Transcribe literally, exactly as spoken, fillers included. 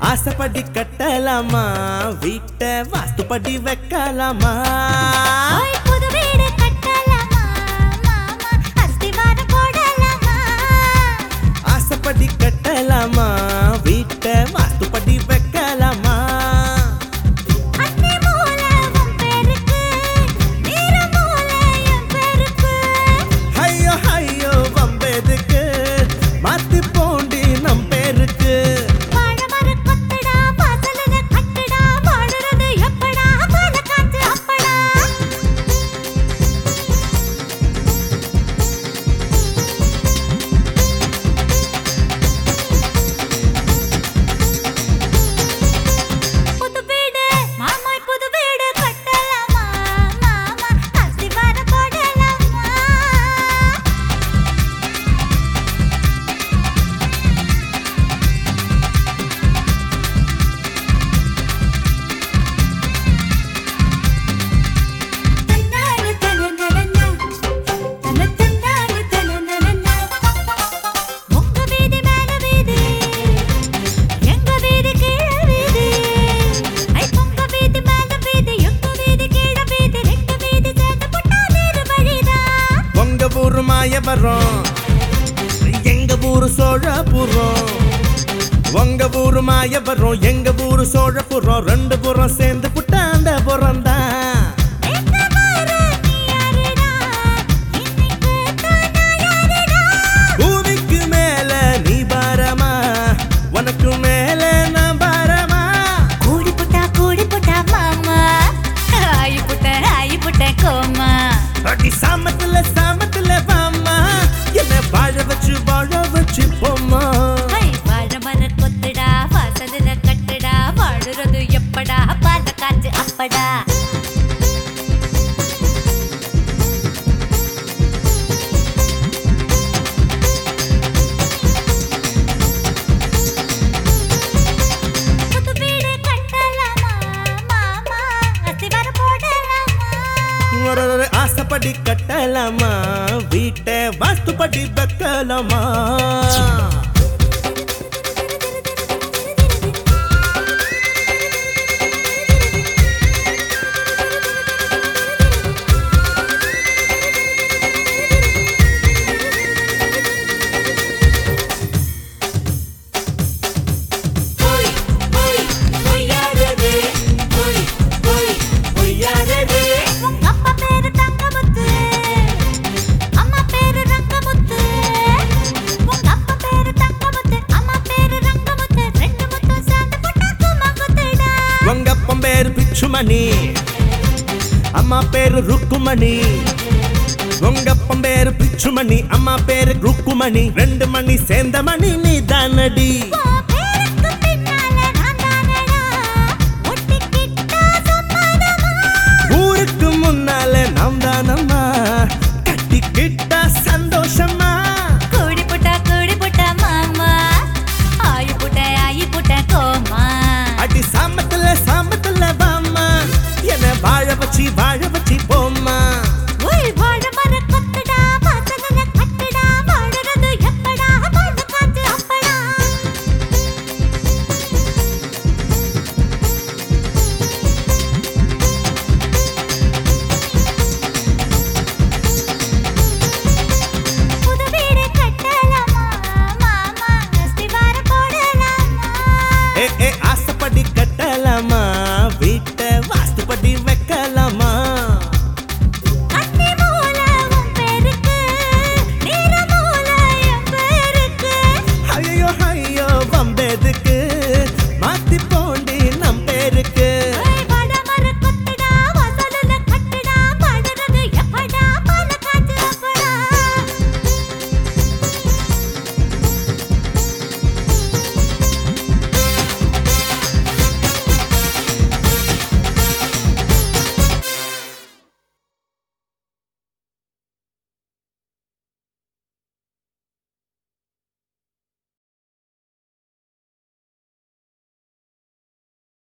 ஆசைப்படி கட்டலாமா வீட்டை வாஸ்துப்படி வைக்கலாமா புது வீடு கட்டலாமா மாமா அஸ்திவாரம் போடலாமா ஆசைப்படி கட்டலாமா வீட்டை வாஸ்துப்படி வைக்கலாமா அன்னை மூலை உன் பேருக்கு நீர மூலை என் பேருக்கு ஐயோ ஐயோ வம்பெதுக்கு மாத்தி போண்டி நம் பேருக்கு வாழமர கொத்தடா வாசலுல கட்டடா வாழுறது எப்படா பால காத்து அப்படா புது வீடு மாமாய் புது வீடு கட்டலாமா மாமா அஸ்திவாரம் போடலாமா தன்னானு தனனனனா தனதன்னானு தனனனனா உங்க வீதி மேல வீதி எங்க வீதி கீழ வீதி ஐ உங்க வீதி மேல வீதி எங்க வீதி கீழ வீதி ரெண்டு வீதி சேர்ந்து போட்டா வேறு வழிதான் உங்க ஊரு மாயவரம் எங்க ஊரு சோழபுரம் உங்க ஊரு மாயவரம் எங்க ஊரு சோழபுரம் ரெண்டு புறம் சேர்ந்து புட்டாண்ட புறம் தான் எங்க மாற நீ யாருடா இன்னைக்கு தானா யாருடா பூமிக்கு மேல நீ பாரமா உனக்கு மேல நான் பாரமா கூடி புட்டா கூடி புட்டா மாமா ஆயி புட்ட ஆயி புட்ட கோமா அடி சாமத்துல சாமத்துல வாமா என்ன வாழ வச்சு வாழ வச்சு போமா ஐ வாழமர கொத்தடா வாசலுல கட்டடா வாழுறது எப்படா பால காத்து அப்படா புது வீடு கட்டலாமா மாமா அஸ்திவாரம் போடலாமா ஒரு ஒரு ஆசைப்படி கட்டலாமா வீட்டை வாஸ்துப்படி வைக்கலாமா போய் போய் பொய்யாதது போய் போய் பொய்யாதது உங்க அப்பா பேரு தங்கமுத்து அம்மா பேரு ரங்கமுத்து உங்க அப்பா பேரு தங்கமுத்து அம்மா பேரு ரங்கமுத்து ரெண்டு முத்தும் சேர்ந்து போட்டா குமகுத்துடா உங்க அப்பன் பேரு பிச்சுமணி அம்மா பேரு ருக்குமணி உங்க அப்பன் பேரு பிச்சுமணி அம்மா பேரு ருக்குமணி ரெண்டு மணி சேர்ந்த மணி நீ தானடி